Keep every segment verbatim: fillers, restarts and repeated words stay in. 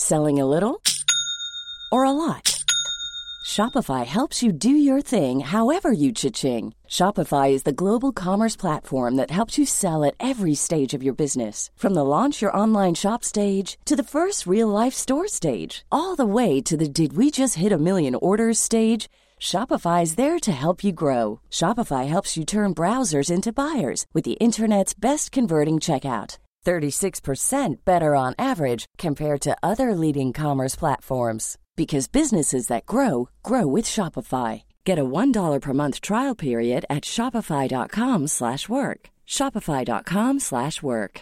Selling a little or a lot? Shopify helps you do your thing however you cha-ching. Shopify is the global commerce platform that helps you sell at every stage of your business. From the launch your online shop stage to the first real-life store stage, all the way to the did we just hit a million orders stage. Shopify is there to help you grow. Shopify helps you turn browsers into buyers with the internet's best converting checkout. thirty-six percent better on average compared to other leading commerce platforms. Because businesses that grow, grow with Shopify. Get a one dollar per month trial period at shopify.com slash work. Shopify.com slash work.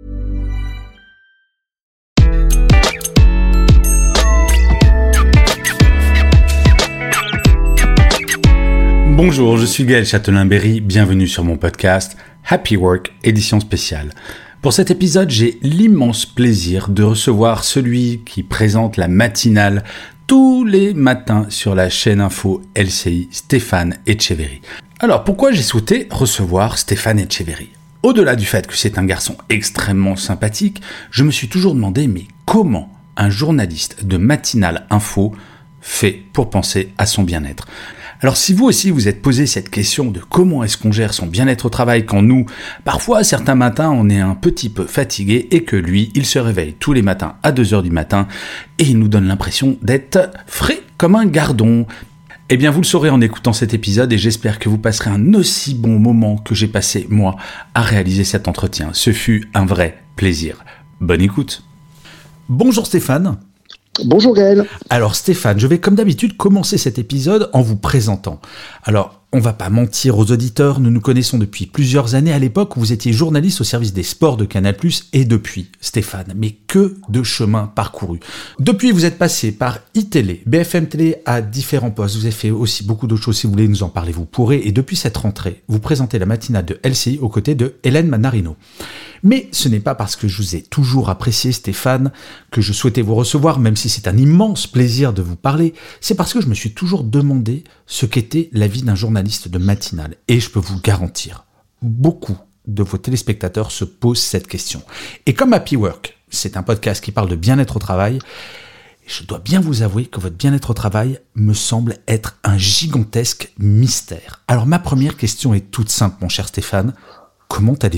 Bonjour, je suis Gaël Châtelain-Berry, bienvenue sur mon podcast Happy Work, édition spéciale. Pour cet épisode, j'ai l'immense plaisir de recevoir celui qui présente la matinale tous les matins sur la chaîne info L C I, Stéphane Etcheverry. Alors, pourquoi j'ai souhaité recevoir Stéphane Etcheverry ? Au-delà du fait que c'est un garçon extrêmement sympathique, je me suis toujours demandé, mais comment un journaliste de matinale info fait pour penser à son bien-être ? Alors si vous aussi vous êtes posé cette question de comment est-ce qu'on gère son bien-être au travail quand nous, parfois certains matins on est un petit peu fatigué et que lui, il se réveille tous les matins à deux heures du matin et il nous donne l'impression d'être frais comme un gardon. Eh bien vous le saurez en écoutant cet épisode et j'espère que vous passerez un aussi bon moment que j'ai passé moi à réaliser cet entretien. Ce fut un vrai plaisir. Bonne écoute. Bonjour Stéphane. Bonjour Gaël. Alors Stéphane, je vais comme d'habitude commencer cet épisode en vous présentant. Alors, on va pas mentir aux auditeurs, nous nous connaissons depuis plusieurs années à l'époque où vous étiez journaliste au service des sports de Canal plus, et depuis, Stéphane, mais que de chemin parcouru. Depuis, vous êtes passé par iTélé, B F M Télé à différents postes, vous avez fait aussi beaucoup d'autres choses, si vous voulez nous en parler, vous pourrez, et depuis cette rentrée, vous présentez la matinale de L C I aux côtés de Hélène Manarino. Mais ce n'est pas parce que je vous ai toujours apprécié, Stéphane, que je souhaitais vous recevoir, même si c'est un immense plaisir de vous parler, c'est parce que je me suis toujours demandé ce qu'était la vie d'un journaliste de matinale. Et je peux vous garantir, beaucoup de vos téléspectateurs se posent cette question. Et comme Happy Work, c'est un podcast qui parle de bien-être au travail, je dois bien vous avouer que votre bien-être au travail me semble être un gigantesque mystère. Alors ma première question est toute simple, mon cher Stéphane. Comment allez-vous ?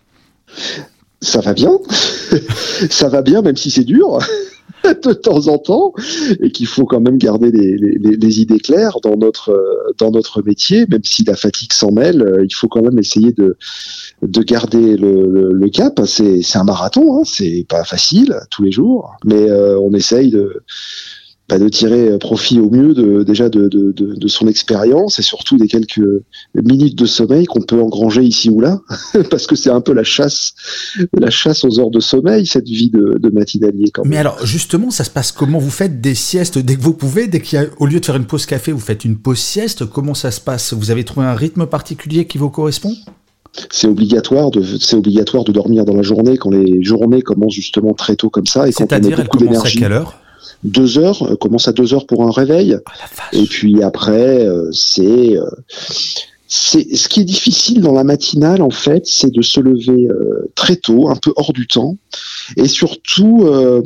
Ça va bien, ça va bien même si c'est dur de temps en temps et qu'il faut quand même garder les, les, les idées claires dans notre, dans notre métier, même si la fatigue s'en mêle, il faut quand même essayer de, de garder le, le, le cap. C'est, c'est un marathon, hein, c'est pas facile tous les jours, mais euh, on essaye de... Bah, de tirer profit au mieux de, déjà de, de, de, de son expérience et surtout des quelques minutes de sommeil qu'on peut engranger ici ou là, parce que c'est un peu la chasse, la chasse aux heures de sommeil, cette vie de, de matinalier quand même. Mais alors justement, ça se passe comment ? Vous faites des siestes dès que vous pouvez, dès qu'il y a, au lieu de faire une pause café, vous faites une pause sieste. Comment ça se passe ? Vous avez trouvé un rythme particulier qui vous correspond ? C'est obligatoire de, c'est obligatoire de dormir dans la journée quand les journées commencent justement très tôt comme ça et quand C'est-à-dire, on a beaucoup elle commence d'énergie. À quelle heure ? Deux heures, euh, commence à deux heures pour un réveil. Oh, et puis après, euh, c'est, euh, c'est ce qui est difficile dans la matinale en fait, c'est de se lever euh, très tôt, un peu hors du temps, et surtout euh,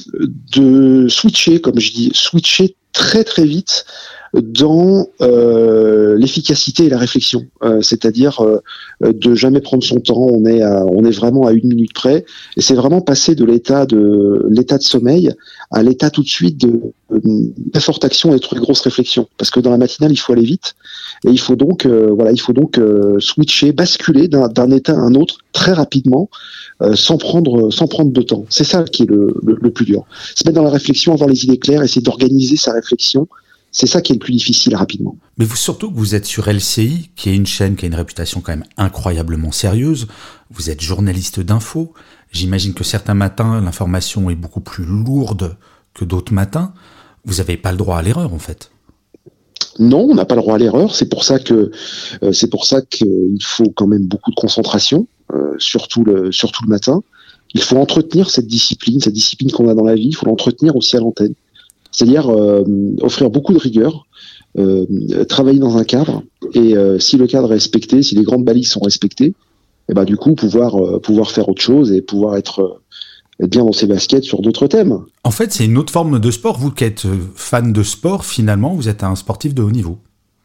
de switcher, comme je dis, switcher très très vite dans euh, l'efficacité et la réflexion, euh, c'est-à-dire euh, de jamais prendre son temps. On est à, on est vraiment à une minute près, et c'est vraiment passer de l'état de l'état de sommeil à l'état tout de suite de, de très forte action et de très grosse réflexion. Parce que dans la matinale, il faut aller vite, et il faut donc euh, voilà, il faut donc euh, switcher, basculer d'un, d'un état à un autre très rapidement, euh, sans prendre sans prendre de temps. C'est ça qui est le, le, le plus dur. Se mettre dans la réflexion, avoir les idées claires, essayer d'organiser sa réflexion. C'est ça qui est le plus difficile rapidement. Mais vous, surtout que vous êtes sur L C I, qui est une chaîne qui a une réputation quand même incroyablement sérieuse. Vous êtes journaliste d'info. J'imagine que certains matins, l'information est beaucoup plus lourde que d'autres matins. Vous n'avez pas le droit à l'erreur, en fait. Non, on n'a pas le droit à l'erreur. C'est pour ça que euh, c'est pour ça qu'il faut quand même beaucoup de concentration, euh, surtout le surtout le matin. Il faut entretenir cette discipline, cette discipline qu'on a dans la vie. Il faut l'entretenir aussi à l'antenne. C'est-à-dire euh, offrir beaucoup de rigueur, euh, travailler dans un cadre, et euh, si le cadre est respecté, si les grandes balises sont respectées, et ben du coup pouvoir euh, pouvoir faire autre chose et pouvoir être être bien dans ses baskets sur d'autres thèmes. En fait, c'est une autre forme de sport. Vous qui êtes fan de sport, finalement, vous êtes un sportif de haut niveau.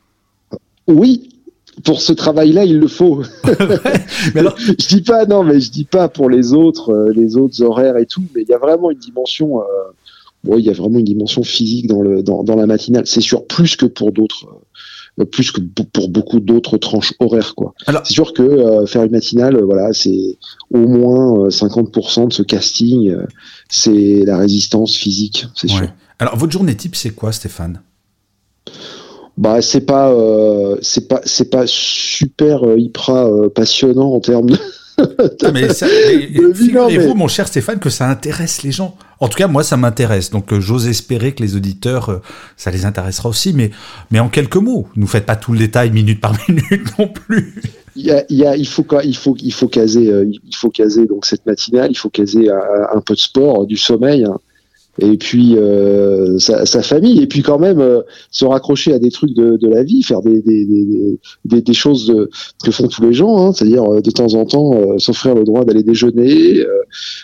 Oui, pour ce travail-là, il le faut. mais alors... je dis pas, non, mais je dis pas pour les autres, euh, les autres horaires et tout, mais il y a vraiment une dimension, euh, bon, il y a vraiment une dimension physique dans le, dans, dans la matinale. C'est sûr, plus que pour d'autres, euh, plus que pour beaucoup d'autres tranches horaires, quoi. Alors... C'est sûr que euh, faire une matinale, euh, voilà, c'est au moins euh, cinquante pour cent de ce casting, euh, c'est la résistance physique, c'est ouais. sûr. Alors, votre journée type, c'est quoi, Stéphane ? Bah c'est pas euh, c'est pas c'est pas super euh, hyper euh, passionnant en termes de, ah, mais ça, mais, figurez-vous, mais... mon cher Stéphane, que ça intéresse les gens. En tout cas, moi, ça m'intéresse. Donc, euh, j'ose espérer que les auditeurs, euh, ça les intéressera aussi. Mais, mais en quelques mots, ne nous faites pas tout le détail minute par minute non plus. Il y a, il y a, il faut il faut il faut caser, euh, il faut caser donc cette matinale. Il faut caser un, un peu de sport, du sommeil. Hein. Et puis euh, sa, sa famille, et puis quand même euh, se raccrocher à des trucs de, de la vie, faire des, des, des, des, des choses de, que font tous les gens, hein, c'est-à-dire euh, de temps en temps euh, s'offrir le droit d'aller déjeuner, euh,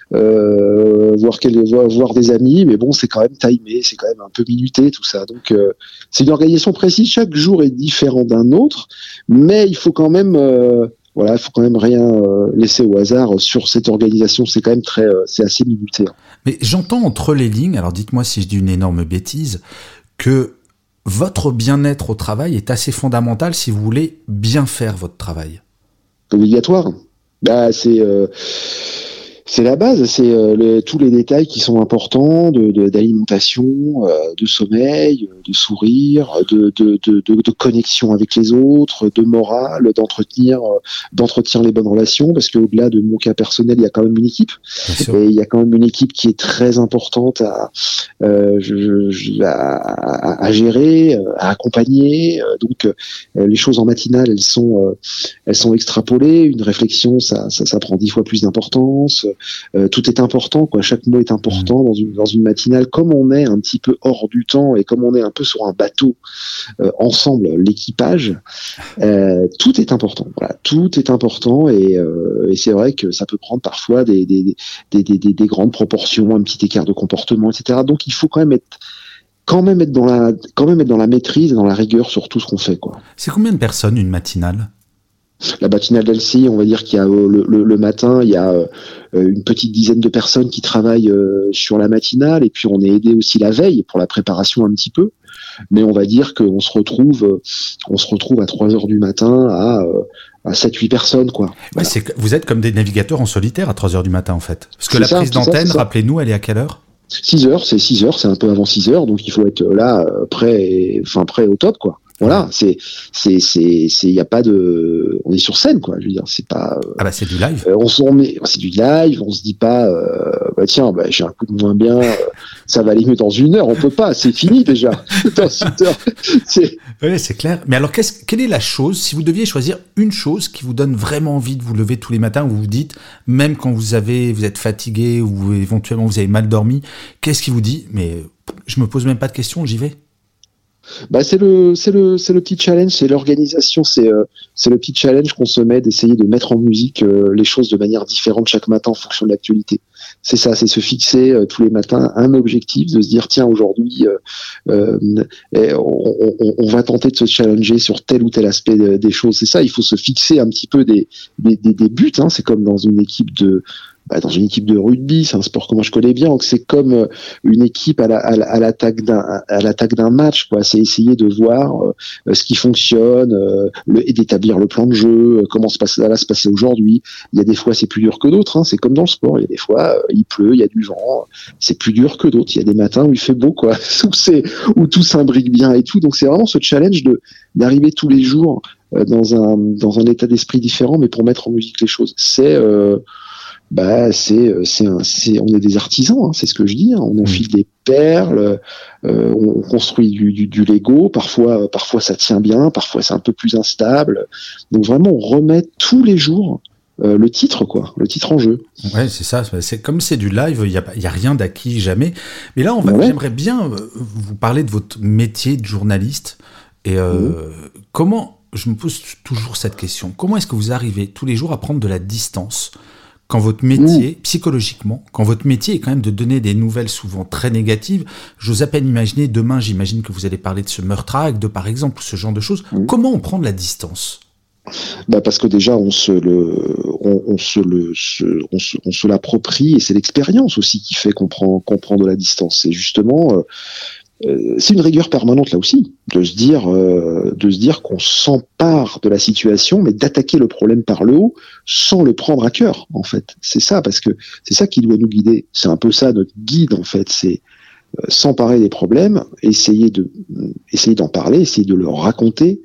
euh, voir, quel, voir, voir des amis, mais bon, c'est quand même timé, c'est quand même un peu minuté, tout ça. Donc euh, c'est une organisation précise, chaque jour est différent d'un autre, mais il faut quand même... Euh, Voilà, il faut quand même rien euh, laisser au hasard sur cette organisation. C'est quand même très, euh, c'est assez minuté. Mais j'entends entre les lignes, alors dites-moi si je dis une énorme bêtise, que votre bien-être au travail est assez fondamental si vous voulez bien faire votre travail. Obligatoire. Bah, c'est, euh, c'est la base. C'est euh, le, tous les détails qui sont importants de, de, d'alimentation, euh, de sommeil, de sourire, de, de, de, de, de connexion avec les autres, de morale, d'entretenir, euh, d'entretenir les bonnes relations, parce qu'au-delà de mon cas personnel, il y a quand même une équipe. Et il y a quand même une équipe qui est très importante à, euh, je, je, à, à, à gérer, à accompagner. Donc, euh, les choses en matinale, elles sont, euh, elles sont extrapolées. Une réflexion, ça, ça, ça prend dix fois plus d'importance. Euh, tout est important, quoi. Chaque mot est important dans une, dans une matinale. Comme on est un petit peu hors du temps et comme on est un peu sur un bateau euh, ensemble, l'équipage, euh, tout est important. Voilà, tout est important et, euh, et c'est vrai que ça peut prendre parfois des, des, des, des, des, des grandes proportions, un petit écart de comportement, et cetera. Donc il faut quand même être quand même être dans la quand même être dans la maîtrise et dans la rigueur sur tout ce qu'on fait, quoi. C'est combien de personnes une matinale ? La matinale d'L C I, on va dire qu'il y a euh, le, le, le matin, il y a euh, une petite dizaine de personnes qui travaillent euh, sur la matinale, et puis on est aidé aussi la veille pour la préparation un petit peu. Mais on va dire qu'on se retrouve, euh, on se retrouve à trois heures du matin à, euh, à sept huit personnes, quoi. Ouais, voilà. c'est, vous êtes comme des navigateurs en solitaire à trois heures du matin, en fait. Parce que c'est la ça, prise d'antenne, ça, rappelez-nous, elle est à quelle heure ? six heures, c'est six heures, c'est un peu avant six heures, donc il faut être là, prêt, et, enfin prêt au top, quoi. Voilà, c'est, c'est, c'est, c'est, y a pas de, on est sur scène, quoi. Je veux dire, c'est pas. Euh, ah bah c'est du live. Euh, on s'en met, c'est du live. On se dit pas, euh, bah tiens, bah j'ai un coup de moins bien, euh, ça va aller mieux dans une heure. On peut pas, c'est fini déjà. Dans une heure. C'est... Oui, c'est clair. Mais alors, qu'est-ce, quelle est la chose, si vous deviez choisir une chose qui vous donne vraiment envie de vous lever tous les matins, où vous vous dites, même quand vous avez, vous êtes fatigué ou éventuellement vous avez mal dormi, qu'est-ce qui vous dit, mais je me pose même pas de questions, j'y vais. Bah c'est le c'est le c'est le petit challenge, c'est l'organisation, c'est euh, c'est le petit challenge qu'on se met d'essayer de mettre en musique euh, les choses de manière différente chaque matin en fonction de l'actualité. C'est ça, c'est se fixer euh, tous les matins un objectif, de se dire tiens aujourd'hui euh, euh, on, on, on va tenter de se challenger sur tel ou tel aspect de, des choses. C'est ça, il faut se fixer un petit peu des des, des, des buts. Hein, c'est comme dans une équipe de Bah, dans une équipe de rugby, c'est un sport que moi je connais bien, donc c'est comme une équipe à, la, à, la, à l'attaque d'un à l'attaque d'un match, quoi. C'est essayer de voir euh, ce qui fonctionne, euh, le, et d'établir le plan de jeu, euh, comment se passe, ça va se passer aujourd'hui. Il y a des fois c'est plus dur que d'autres, hein, c'est comme dans le sport. Il y a des fois euh, il pleut, il y a du vent, c'est plus dur que d'autres. Il y a des matins où il fait beau, quoi, où c'est où tout s'imbrique bien et tout. Donc c'est vraiment ce challenge de d'arriver tous les jours euh, dans un dans un état d'esprit différent, mais pour mettre en musique les choses. C'est euh, Bah c'est c'est un, c'est on est des artisans, hein, c'est ce que je dis. Hein, on enfile des perles, euh, on construit du, du, du Lego. Parfois parfois ça tient bien, parfois c'est un peu plus instable. Donc vraiment on remet tous les jours euh, le titre, quoi, le titre en jeu. Ouais, c'est ça. C'est comme c'est du live, il y a il y a rien d'acquis jamais. Mais là on va, ouais. J'aimerais bien vous parler de votre métier de journaliste et euh, mmh. comment. Je me pose toujours cette question. Comment est-ce que vous arrivez tous les jours à prendre de la distance quand votre métier, mmh. psychologiquement, quand votre métier est quand même de donner des nouvelles souvent très négatives, j'ose à peine imaginer, demain, j'imagine que vous allez parler de ce meurtre à Agde, par exemple, ce genre de choses. Mmh. Comment on prend de la distance ? Bah parce que déjà on se le, on, on se le, se, on, se, on se l'approprie et c'est l'expérience aussi qui fait qu'on prend, qu'on prend de la distance. C'est justement, euh, euh, c'est une rigueur permanente là aussi, de se dire, euh, de se dire qu'on s'empare de la situation, mais d'attaquer le problème par le haut sans le prendre à cœur. En fait, c'est ça, parce que c'est ça qui doit nous guider. C'est un peu ça notre guide en fait. C'est euh, s'emparer des problèmes, essayer de, essayer d'en parler, essayer de le raconter.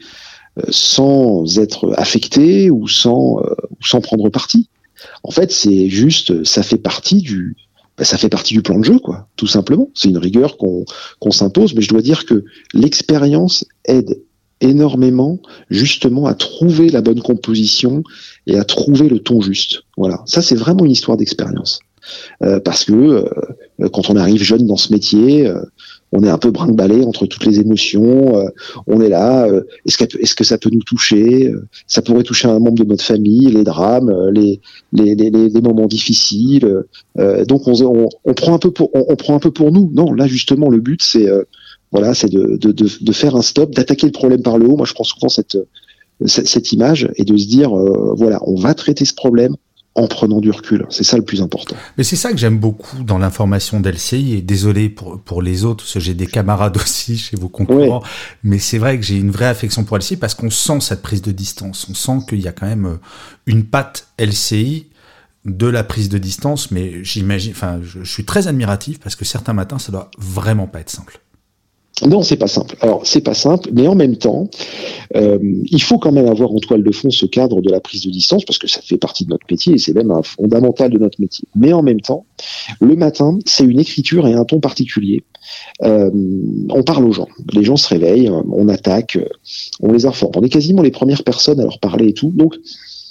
Sans être affecté ou sans euh, ou sans prendre parti. En fait, c'est juste, ça fait partie du, bah, ça fait partie du plan de jeu, quoi, tout simplement. C'est une rigueur qu'on qu'on s'impose, mais je dois dire que l'expérience aide énormément, justement, à trouver la bonne composition et à trouver le ton juste. Voilà, ça c'est vraiment une histoire d'expérience. Euh, parce que euh, quand on arrive jeune dans ce métier, euh, on est un peu brinque-ballé entre toutes les émotions. Euh, on est là. Euh, est-ce, que, est-ce que ça peut nous toucher ? euh, Ça pourrait toucher un membre de notre famille, les drames, euh, les, les, les, les moments difficiles. Euh, donc on, on, on prend un peu pour, on, on prend un peu pour nous. Non, là justement, le but c'est, euh, voilà, c'est de, de, de, de faire un stop, d'attaquer le problème par le haut. Moi, je prends souvent cette, cette, cette image et de se dire, euh, voilà, on va traiter ce problème en prenant du recul. C'est ça le plus important. Mais c'est ça que j'aime beaucoup dans l'information d'L C I, et désolé pour, pour les autres, parce que j'ai des camarades aussi chez vos concurrents, ouais. Mais c'est vrai que j'ai une vraie affection pour L C I parce qu'on sent cette prise de distance. On sent qu'il y a quand même une patte L C I de la prise de distance, mais j'imagine, enfin, je, je suis très admiratif parce que certains matins, ça doit vraiment pas être simple. Non, c'est pas simple. Alors, c'est pas simple, mais en même temps, euh, il faut quand même avoir en toile de fond ce cadre de la prise de distance, parce que ça fait partie de notre métier et c'est même un fondamental de notre métier. Mais en même temps, le matin, c'est une écriture et un ton particulier. Euh, on parle aux gens. Les gens se réveillent, on attaque, on les informe. On est quasiment les premières personnes à leur parler et tout. Donc,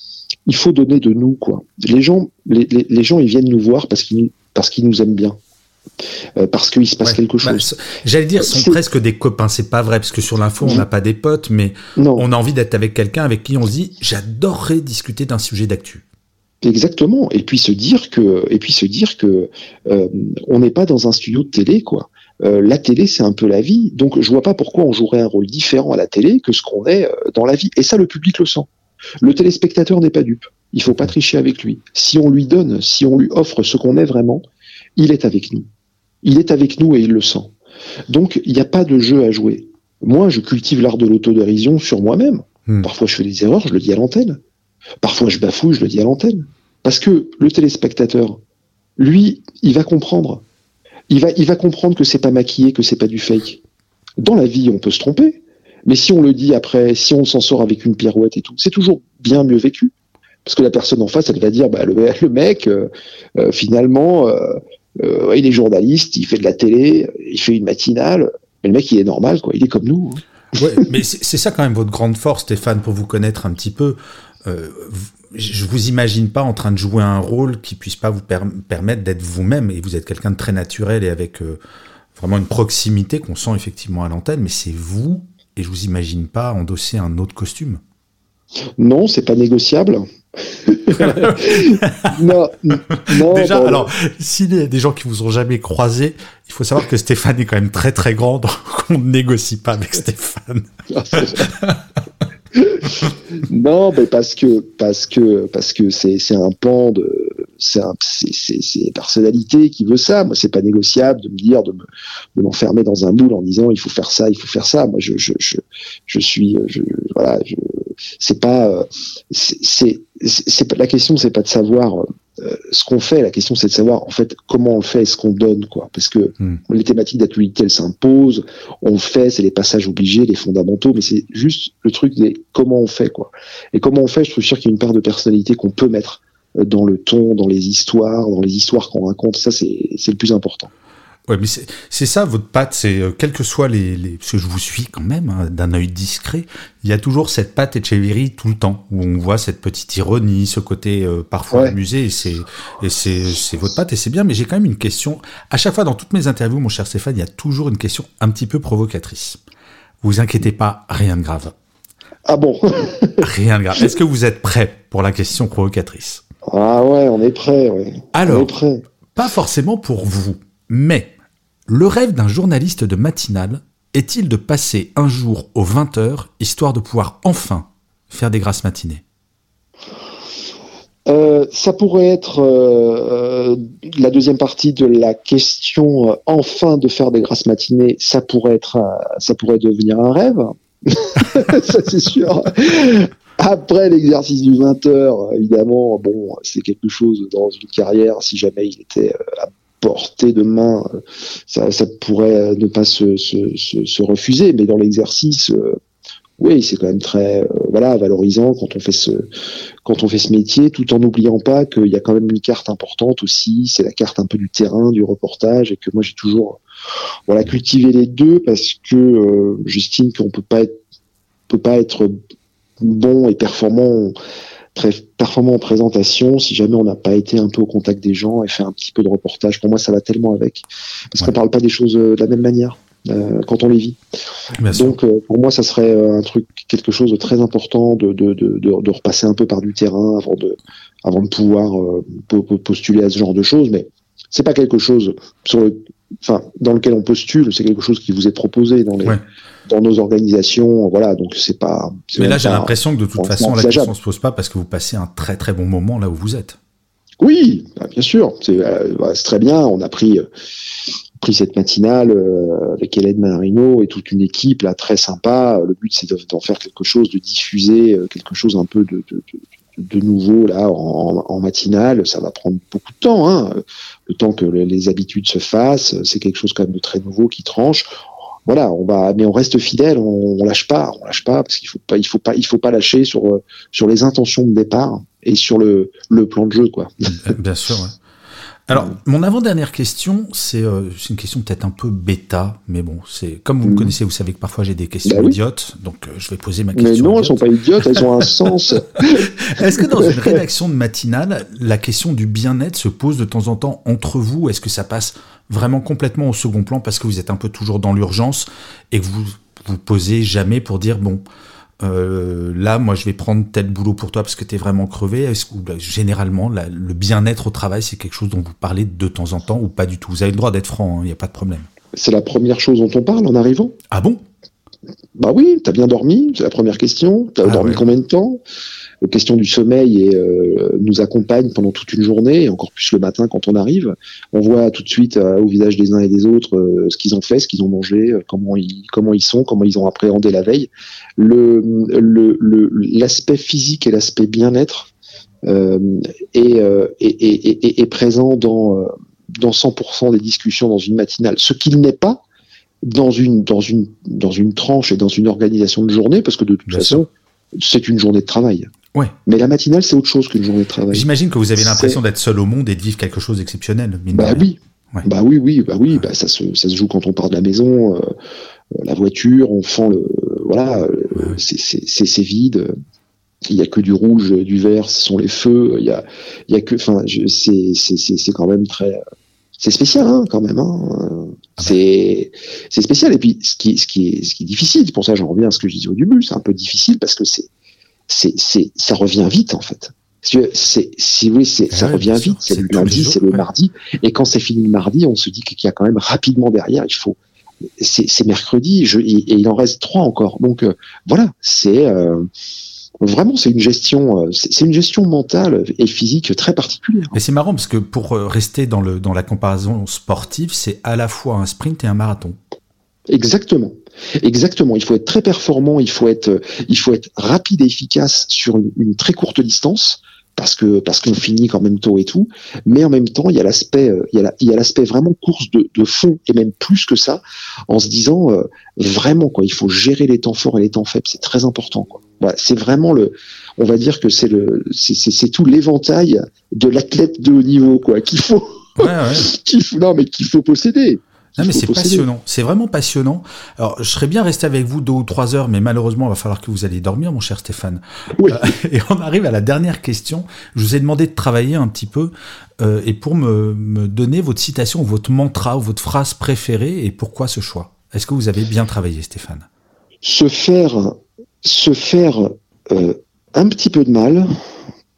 il faut donner de nous, quoi. Les gens, les, les, les gens, ils viennent nous voir parce qu'ils, parce qu'ils nous aiment bien. Euh, parce qu'il se passe ouais, quelque chose. Bah, j'allais dire, ce sont c'est... presque des copains. C'est pas vrai, parce que sur l'info, on n'a pas des potes, mais non. On a envie d'être avec quelqu'un avec qui on se dit, j'adorerais discuter d'un sujet d'actu. Exactement. Et puis se dire que, et puis se dire que, euh, on n'est pas dans un studio de télé, quoi. Euh, la télé, c'est un peu la vie. Donc, je vois pas pourquoi on jouerait un rôle différent à la télé que ce qu'on est euh, dans la vie. Et ça, le public le sent. Le téléspectateur n'est pas dupe. Il faut pas tricher avec lui. Si on lui donne, si on lui offre ce qu'on est vraiment, il est avec nous. Il est avec nous et il le sent. Donc, il n'y a pas de jeu à jouer. Moi, je cultive l'art de l'autodérision sur moi-même. Mmh. Parfois, je fais des erreurs, je le dis à l'antenne. Parfois, je bafouille, je le dis à l'antenne. Parce que le téléspectateur, lui, il va comprendre. Il va, il va comprendre que c'est pas maquillé, que c'est pas du fake. Dans la vie, on peut se tromper. Mais si on le dit après, si on s'en sort avec une pirouette et tout, c'est toujours bien mieux vécu. Parce que la personne en face, elle va dire, bah, le, le mec, euh, euh, finalement... Euh, Euh, il est journaliste, il fait de la télé, il fait une matinale, mais le mec il est normal, quoi, il est comme nous. Hein. Ouais, mais c'est, c'est ça quand même votre grande force, Stéphane, pour vous connaître un petit peu. Euh, je vous imagine pas en train de jouer un rôle qui puisse pas vous per- permettre d'être vous-même, et vous êtes quelqu'un de très naturel et avec euh, vraiment une proximité qu'on sent effectivement à l'antenne, mais c'est vous, et je vous imagine pas endosser un autre costume. Non, c'est pas négociable. non, non, Déjà, bon, alors, s'il y a des gens qui vous ont jamais croisé, il faut savoir que Stéphane est quand même très très grand, donc on ne négocie pas avec Stéphane. Non, mais parce que parce que parce que c'est c'est un pan de c'est un c'est c'est c'est une personnalité qui veut ça. Moi, c'est pas négociable de me dire de me de m'enfermer dans un moule en disant il faut faire ça, il faut faire ça. Moi, je je je je suis je voilà, je, c'est pas c'est c'est, c'est la question, c'est pas de savoir euh, ce qu'on fait. La question, c'est de savoir en fait comment on le fait et ce qu'on donne, quoi. Parce que mmh. les thématiques d'actualité, elles s'imposent. On le fait, c'est les passages obligés, les fondamentaux, mais c'est juste le truc des comment on fait, quoi. Et comment on fait, je suis sûr qu'il y a une part de personnalité qu'on peut mettre dans le ton, dans les histoires, dans les histoires qu'on raconte. Ça, c'est c'est le plus important. Ouais, mais c'est, c'est ça, votre patte, c'est, euh, quels que soient les, les, parce que je vous suis quand même, hein, d'un œil discret, il y a toujours cette patte Etcheverry tout le temps, où on voit cette petite ironie, ce côté, euh, parfois ouais. amusé, et c'est, et c'est, c'est votre patte, et c'est bien, mais j'ai quand même une question. À chaque fois, dans toutes mes interviews, mon cher Stéphane, il y a toujours une question un petit peu provocatrice. Vous inquiétez pas, rien de grave. Ah bon? Rien de grave. Est-ce que vous êtes prêt pour la question provocatrice? Ah ouais, on est prêt, ouais. Alors, on est prêt. Pas forcément pour vous, mais le rêve d'un journaliste de matinale est-il de passer un jour aux vingt heures, histoire de pouvoir enfin faire des grasses matinées ? Euh, ça pourrait être euh, la deuxième partie de la question. Euh, enfin, de faire des grasses matinées, ça pourrait être, euh, ça pourrait devenir un rêve. Ça c'est sûr. Après l'exercice du vingt heures, évidemment, bon, c'est quelque chose dans une carrière. Si jamais il était euh, à portée de main, euh, ça, ça pourrait ne pas se, se, se, se refuser. Mais dans l'exercice, euh, oui, c'est quand même très, euh, voilà, valorisant quand on fait ce, quand on fait ce métier, tout en n'oubliant pas qu'il y a quand même une carte importante aussi. C'est la carte un peu du terrain, du reportage, et que moi j'ai toujours, voilà, cultivé les deux parce que euh, j'estime qu'on peut pas être, peut pas être bon et performant, très performant en présentation si jamais on n'a pas été un peu au contact des gens et fait un petit peu de reportage. Pour moi, ça va tellement avec, parce ouais. qu'on parle pas des choses de la même manière euh, quand on les vit. Bien Donc, euh, pour moi, ça serait un truc, quelque chose de très important de de de de, de repasser un peu par du terrain avant de avant de pouvoir euh, postuler à ce genre de choses. Mais c'est pas quelque chose sur le Enfin, dans lequel on postule, c'est quelque chose qui vous est proposé dans les, ouais. dans nos organisations, voilà. Donc c'est pas. C'est Mais là, j'ai l'impression que de toute façon, la question se pose pas parce que vous passez un très très bon moment là où vous êtes. Oui, bien sûr, c'est, euh, c'est très bien. On a pris euh, pris cette matinale euh, avec Hélène Marino et toute une équipe là, très sympa. Le but, c'est d'en faire quelque chose, de diffuser euh, quelque chose un peu de, de, de de nouveau là en, en matinale. Ça va prendre beaucoup de temps, hein. Le temps que les habitudes se fassent, c'est quelque chose quand même de très nouveau qui tranche. Voilà, on va, mais on reste fidèle, on, on lâche pas, on lâche pas parce qu'il faut pas, il faut pas, il faut pas lâcher sur sur les intentions de départ et sur le le plan de jeu, quoi. Bien sûr. Ouais. Alors, mon avant-dernière question, c'est, euh, c'est une question peut-être un peu bêta, mais bon, c'est comme vous mmh. me connaissez, vous savez que parfois j'ai des questions bah oui. idiotes, donc euh, je vais poser ma question. Mais non, idiote. Elles sont pas idiotes, elles ont un sens. Est-ce que dans une rédaction de matinale, la question du bien-être se pose de temps en temps entre vous ? Est-ce que ça passe vraiment complètement au second plan parce que vous êtes un peu toujours dans l'urgence et que vous vous posez jamais pour dire bon. Euh, là, moi, je vais prendre tel boulot pour toi parce que t'es vraiment crevé. Est-ce que bah, généralement, la, le bien-être au travail, c'est quelque chose dont vous parlez de temps en temps ou pas du tout ? Vous avez le droit d'être franc, il hein, n'y a pas de problème. C'est la première chose dont on parle en arrivant. Ah bon ? Bah oui, t'as bien dormi, c'est la première question. T'as ah dormi ouais. combien de temps ? La question du sommeil et, euh, nous accompagne pendant toute une journée, et encore plus le matin quand on arrive. On voit tout de suite euh, au visage des uns et des autres euh, ce qu'ils ont fait, ce qu'ils ont mangé, euh, comment ils comment ils sont, comment ils ont appréhendé la veille. Le, le, le l'aspect physique et l'aspect bien-être euh, est, euh, est, est, est, est présent dans euh, dans cent pour cent des discussions dans une matinale. Ce qu'il n'est pas dans une dans une dans une tranche et dans une organisation de journée, parce que de toute bien façon, sûr. C'est une journée de travail. Ouais. Mais la matinale, c'est autre chose qu'une journée de travail. J'imagine que vous avez l'impression c'est... d'être seul au monde et de vivre quelque chose d'exceptionnel. Bah oui. Ouais. Bah oui, oui, bah oui. Ouais. Bah ça se, ça se joue quand on part de la maison, euh, la voiture, on fend le, voilà, ouais. euh, c'est, c'est, c'est, c'est vide. Il y a que du rouge, du vert, ce sont les feux. Il y a, il y a que, enfin, c'est, c'est, c'est, c'est quand même très, c'est spécial, hein, quand même. Hein. C'est, c'est spécial. Et puis, ce qui, ce qui est, ce qui est difficile, c'est pour ça, j'en reviens à ce que je disais au début, c'est un peu difficile parce que c'est C'est, c'est, ça revient vite en fait. C'est, c'est, si oui, c'est, ah ça ouais, revient vite. C'est, c'est le lundi, jours, c'est le ouais. mardi. Et quand c'est fini le mardi, on se dit qu'il y a quand même rapidement derrière. Il faut. C'est, c'est mercredi je, et, et il en reste trois encore. Donc euh, voilà, c'est euh, vraiment c'est une gestion, euh, c'est, c'est une gestion mentale et physique très particulière. Mais c'est marrant parce que pour rester dans le dans la comparaison sportive, c'est à la fois un sprint et un marathon. Exactement. Exactement. Il faut être très performant, il faut être, il faut être rapide et efficace sur une, une très courte distance parce que parce qu'on finit quand même tôt et tout. Mais en même temps, il y a l'aspect, il y a la, il y a l'aspect vraiment course de, de fond et même plus que ça, en se disant euh, vraiment quoi. Il faut gérer les temps forts et les temps faibles. C'est très important. Quoi. Voilà, c'est vraiment le, on va dire que c'est le, c'est, c'est, c'est tout l'éventail de l'athlète de haut niveau quoi qu'il faut, ouais, ouais. qu'il faut, non mais qu'il faut posséder. Non mais c'est posséder. Passionnant, c'est vraiment passionnant. Alors je serais bien resté avec vous deux ou trois heures, mais malheureusement il va falloir que vous alliez dormir, mon cher Stéphane. Oui. Euh, et on arrive à la dernière question. Je vous ai demandé de travailler un petit peu euh, et pour me, me donner votre citation, votre mantra ou votre phrase préférée et pourquoi ce choix. Est-ce que vous avez bien travaillé, Stéphane ? Se faire, se faire euh, un petit peu de mal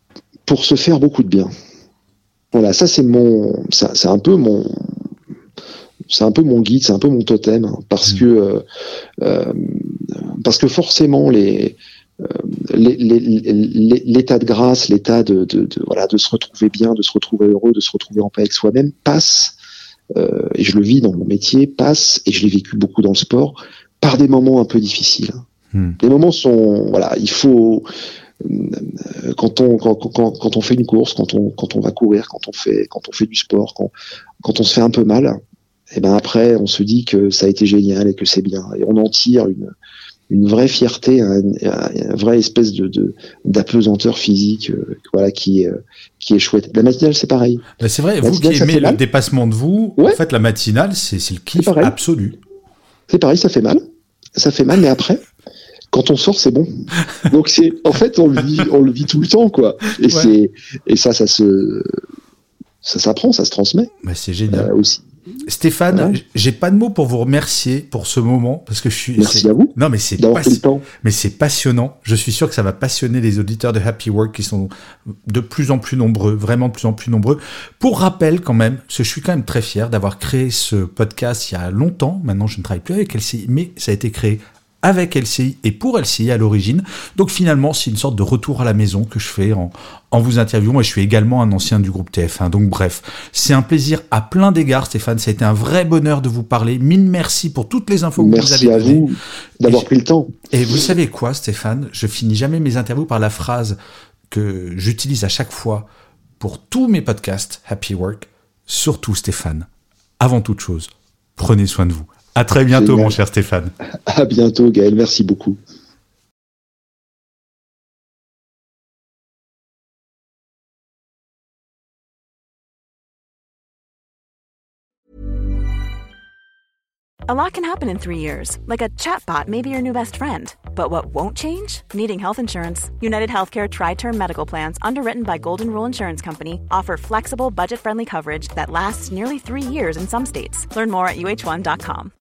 pour se faire beaucoup de bien. Voilà, ça c'est mon, ça, c'est un peu mon, c'est un peu mon guide, c'est un peu mon totem, hein, parce mmh. que euh, euh, parce que forcément les, euh, les, les, les l'état de grâce, l'état de, de, de voilà, de se retrouver bien, de se retrouver heureux, de se retrouver en paix avec soi-même passe, euh, et je le vis dans mon métier, passe, et je l'ai vécu beaucoup dans le sport, par des moments un peu difficiles. Mmh. Les moments sont, voilà, il faut quand on quand, quand, quand on fait une course, quand on quand on va courir, quand on fait quand on fait du sport, quand quand on se fait un peu mal, et ben après on se dit que ça a été génial et que c'est bien, et on en tire une une vraie fierté, une, une vraie espèce de, de d'apesanteur physique, euh, voilà, qui est qui est chouette. La matinale c'est pareil. Ben c'est vrai, la vous qui aimez le dépassement de vous, ouais. En fait la matinale c'est c'est le kiff absolu. C'est pareil, ça fait mal, ça fait mal, mais après. Quand on sort, c'est bon. Donc c'est, en fait, on le vit, on le vit tout le temps, quoi. Et ouais. c'est, et ça, ça se, ça s'apprend, ça se transmet. Bah c'est génial. Euh, aussi. Stéphane, voilà. J'ai pas de mots pour vous remercier pour ce moment parce que je suis. Merci à vous. Non, mais c'est d'avoir pris le temps. Mais c'est passionnant. Je suis sûr que ça va passionner les auditeurs de Happy Work qui sont de plus en plus nombreux, vraiment de plus en plus nombreux. Pour rappel, quand même, parce que je suis quand même très fier d'avoir créé ce podcast il y a longtemps. Maintenant, je ne travaille plus avec L C I, mais ça a été créé avec L C I et pour L C I à l'origine. Donc finalement, c'est une sorte de retour à la maison que je fais en, en vous interviewant, et je suis également un ancien du groupe T F un. Donc bref, c'est un plaisir à plein d'égards, Stéphane. Ça a été un vrai bonheur de vous parler. Mille merci pour toutes les infos que merci vous avez données. Merci à vous d'avoir pris le temps. Et vous savez quoi, Stéphane? Je finis jamais mes interviews par la phrase que j'utilise à chaque fois pour tous mes podcasts Happy Work. Surtout, Stéphane, avant toute chose, prenez soin de vous. À très bientôt, mon cher Stéphane. À bientôt, Gaël. Merci beaucoup. A lot can happen in three years, like a chatbot may be your new best friend. But what won't change? Needing health insurance. United Healthcare Tri-Term Medical Plans, underwritten by Golden Rule Insurance Company, offer flexible, budget-friendly coverage that lasts nearly three years in some states. Learn more at U H one dot com.